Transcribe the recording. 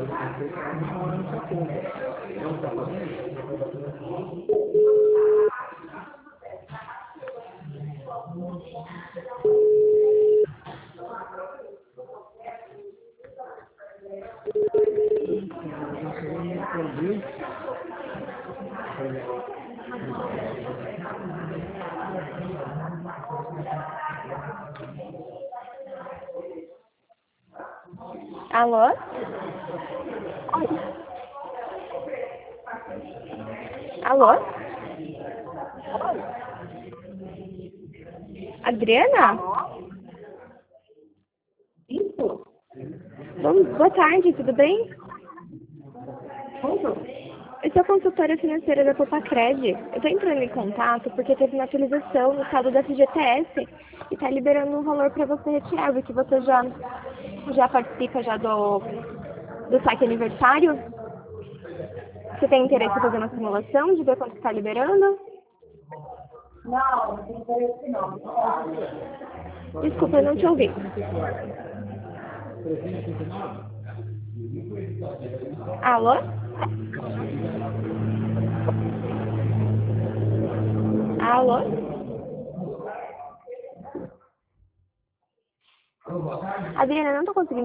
Alô? Alô? Adriana? Isso? Boa tarde, tudo bem? Tudo? Eu sou a consultora financeira da Copacred. Eu estou entrando em contato porque teve uma atualização no saldo da FGTS e está liberando um valor para você retirar, porque você já participa já do saque aniversário. Você tem interesse em fazer uma simulação de ver quanto está liberando? Não, não tem interesse não. Desculpa, eu não te ouvi. Alô? Alô? Adriana, eu não estou conseguindo